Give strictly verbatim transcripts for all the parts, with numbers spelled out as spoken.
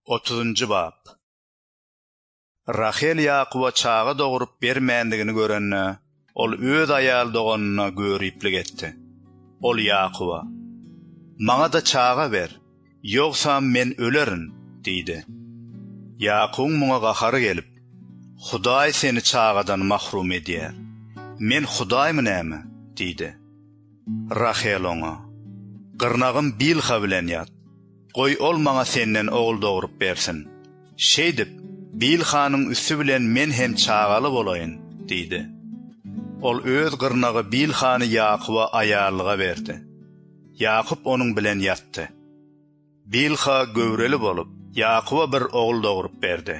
otuzuncu bab. Rahel Yaquba çağı doğurup bermändigini görenne, ol öz ayal doğanına görüplik etdi. Ol Yaquba, "Maňa da çağa ber, ýogsa men ölerin," diýdi. Yaqub muňa gahary gelip, "Hudaý seni çağadan mahrum edýär. Men Hudaýmyn näme?" diýdi. Rahel oňa, "Gyrnagym Bilha bilen ýat. Goý ol maňa senden ogul doğurup bersin. Şeýdip, Bilhanyň üstü bilen men hem çağaly bolaýyn," diýdi. Ol öz gyrnagy Bilhany Yaquba ayarlyga berdi. Yaqub onuň bilen ýatdy. Bilha göwreli bolup, Yaquba bir ogul doğurup berdi.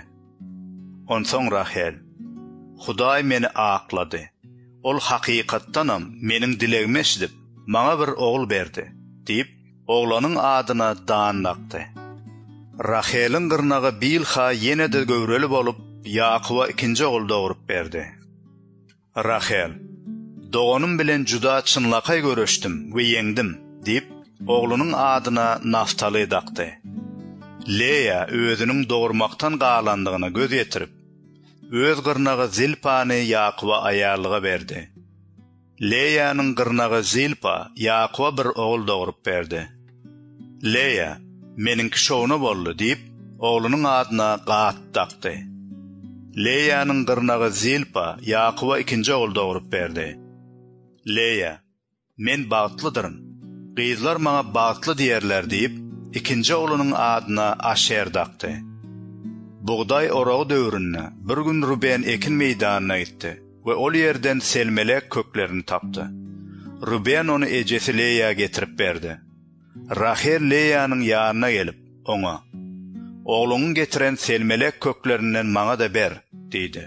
Onsoň Rahel, "Hudaý meni aklady. Ol hakykatdanam meniň dilegimi eşidip, maňa bir ogul berdi," diýip, oglanyň adyna Dan takdy. Raheliň gyrnagy Bilha ýene-de göwreli bolup, Yaquba ikinji ogul doğurup berdi. Rahel, "Doğanym bilen juda çynlakay görüşdim we ýeňdim," diýip, oglanyň adyna Naftali takdy. Leya özüniň doğurmaktan galandygyna göz ýetirip, öz gyrnagy Zilpany Yaquba ayarlyga berdi. Leya'nın gyrnagy Zilpa Yaquba bir ogul doğurup berdi. Leya, "Meniňki şowna boldy," diýip, oglunyň adyna Gat takdy. Leya'nın gyrnagy Zilpa Yaquba ikinji ogul doğurup berdi. Leya, "Men bagtlydyryň. Gyzlar maňa bagtly diýerler," diýip, ikinji oglunyň adyna Asher takdy. Buğday orağı döwründe bir gün Ruben ekin meýdanyna gitdi we ol ýerden selmelek köklerini tapdy. Ruben onu ejesi Leya getirip berdi. Rahel Leya'nın ýanyna gelip, oňa, "Ogluňy getiren selmelek köklerinden maňa da ber," diýdi.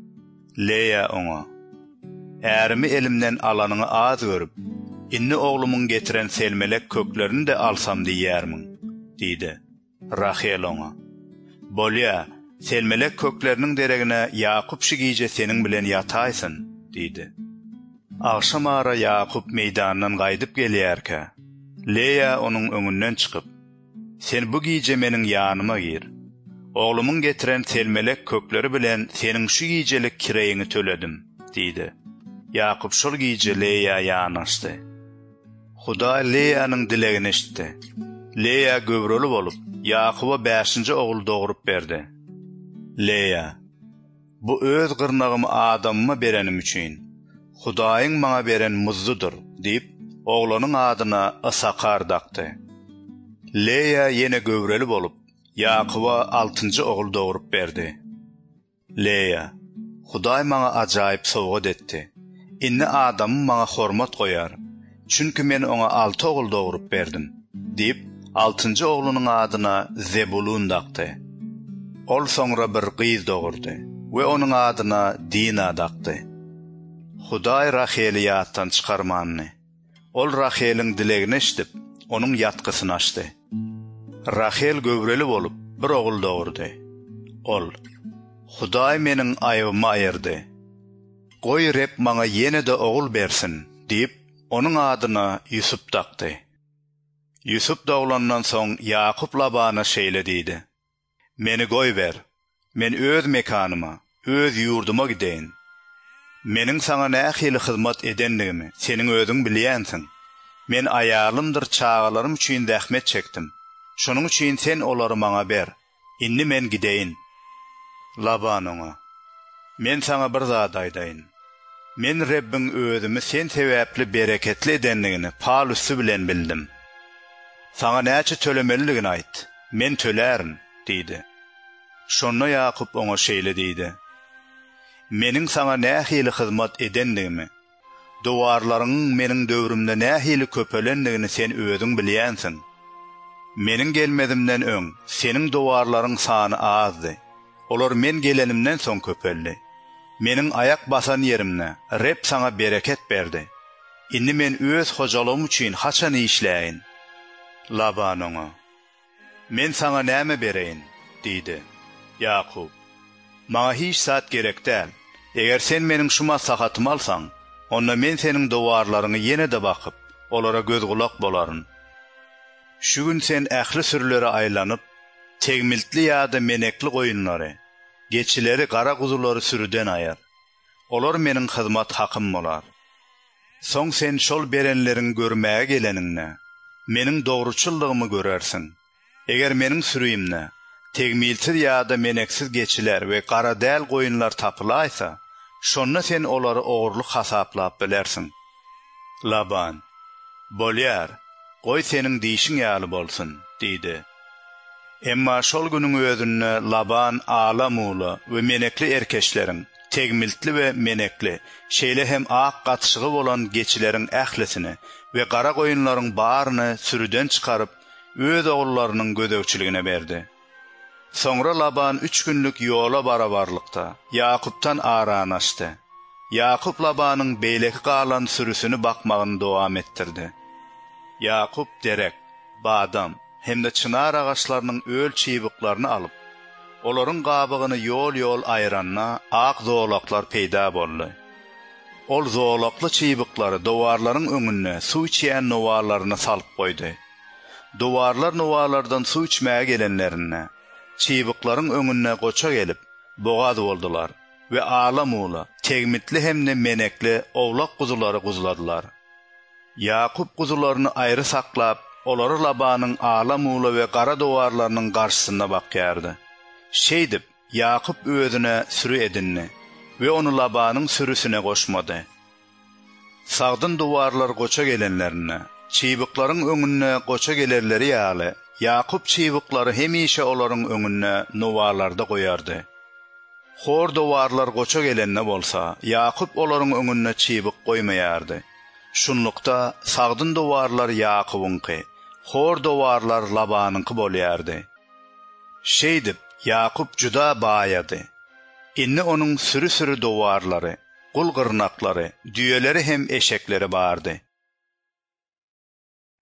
Leya oňa, "Ärimi elimden alanyňy az görüp, inni oglumyň getiren selmelek köklerini de alsam diýärmiň," diýdi. Rahel oňa, "Bolýa, selmelek kökleriniň deregine Yaqub şigiýje seniň bilen ýataýsyn," diýdi. Akşam ara Yaqub meýdandan gaýdyp gelýärke, Leya onuň öňünden çykyp, "Sen bu giýje meniň ýanyma gir. Oglumyň getiren selmelek kökleri bilen seniň şu giýjelik kireýiňi töledim," diýdi. Yaqub şol giýje Leya ýanaşdy. Hudaý Leya'nyň dilegini eşitdi. Leya göwreli bolup, Yaquba beşinji ogul doğurup berdi. Leya, "Bu öz gyrnagymy adamyma berenim üçin, Hudaýyň maňa beren muzludur," diýip, oglanyň adyna Isakar takdy. Leya ýene göwreli bolup, Yaquba altynjy ogul doğurup berdi. Leya, "Hudaý maňa ajaýyp sowgat etdi. Inni adamym maňa hormat goýar, çünki men oňa alty ogul doğurup berdim," diýip, altynjy oglunyň adyna Zebulun takdy. Ol soňra bir gyz doğurdy we onuň adyna Dina takdy. Hudaý Raheli ýatdan çykarmanyny, ol Raheliň dilegini eşidip, onuň ýatgysyny açdy. Rahel göwreli bolup, bir ogul doğurdy. Ol, "Hudaý meniň aýbymy aýyrdy. Goý rep maňa ýene-de ogul bersin," diýip, onuň adyna Ýusup takdy. Ýusup doglandan soň Yaqub Labana şeýle diýdi: "Meni goý ber. Men öz mekanyma, öz ýurduma gideýin. Meniň saňa nähili hyzmat edendigimi seniň özüň bilýänsiň. Men aýalymdyr çağalarym üçin zähmet çekdim. Şonuň üçin sen olary maňa ber. Inni men gideýin." Laban oňa, "Men saňa bir zat aýdaýyn. Men Rebbiň özümi sen sebäpli bereketli edendigini palusy bilen bildim. Saňa näçe tölemeliligini aýt. Men tölärin," diýdi. Şonda Yaqub oňa şeýle diýdi: "Meniň saňa nähili hyzmat edendigimi, dowarlaryň meniň döwrümde nähili köpelendigini sen özüň bilýänsiň. Meniň gelmedimden öň seniň dowarlaryň sany azdy. Olar men gelenimden soň köpeldi. Meniň ayak basan ýerimne Reb saňa bereket berdi. Inni men öz hojalygym üçin haçan işläýin." Laban oňa, "Men saňa näme bereýin?" diýdi. Yaqub, "Maňa hiç zat gerek däl. Eger sen meniň şu maslahatymy alsaň, onda men seniň dowarlaryňy ýene-de bakyp, olara göz gulak bolaryn. Şu gün sen ähli sürlere aýlanyp, tegmiltli ýa-da menekli goýunlary, geçileri gara guzulary sürüden ayar. Olar meniň hyzmat hakym bolar. Soň sen şol berenleriň görmäge geleninne, meniň dogruçylygymy görersin. Eger meniň sürüýimne tegmilsiz ýa-da meneksiz geçiler we gara däl goýunlar tapylaýsa, şonda sen olary ogurlyk hasaplap bilersin. Laban: "Bolýar, goý seniň diýişiň ýaly bolsun," diýdi. Emma şol günüň özünde Laban alamula we menekli erkeşleriň, tegmiltli we menekli, şeýle hem ak gatşygy bolan geçileriň ählisini we gara goýunlaryň baryny sürüden çykaryp öz oğullarynyň gödökçiligine berdi. Soňra Laban üç günlük ýola barabarlykda Ýakupdan aranaşdy. Ýakup Labanyň beýleki galan sürüsini bakmagyny dowam ettirdi. Ýakup derek, badam hemde çınar agaçlarynyň öl çybyklaryny alyp, olaryň gabygyny ýol-ýol aýranna ak zoolaklar peýda boldy. Ol zoolakly çybyklary dowarlaryň öňüne suw içýän nowarlaryna salyp goýdy. Dowarlar nowarlardan suw içmäge gelenlerine, çybyklaryň öňüne goça gelip, bogaz boldular we alamula, tegmitli hemde menekli owlak guzulary guzuladylar. Ýakup guzularyny aýry saklap, olary Labanyň alamula we gara dowarlarynyň garşysynda bakýardy. Şeýdip, Ýakup özüne sürü edinni we onu Labanyň sürüsine goşmady. Sagdyn dowarlar goça gelenlerine, çybyklaryň öňüne goça gelerleri ýaly, Ýakup çybyklary hemişe olaryň öňüne nowarlarda goýardy. Hor dowarlar goça gelenne bolsa, Ýakup olaryň öňüne çybyk goýmaýardy. Şunlukda sagdyn dowarlar Ýakubynky, hor dowarlar Labanyňky bolýardy. Şeýdip, Ýakup juda baýady. Inni onuň sürü-sürü dowarlary, gul gyrnaklary, düýeleri hem eşekleri bardy.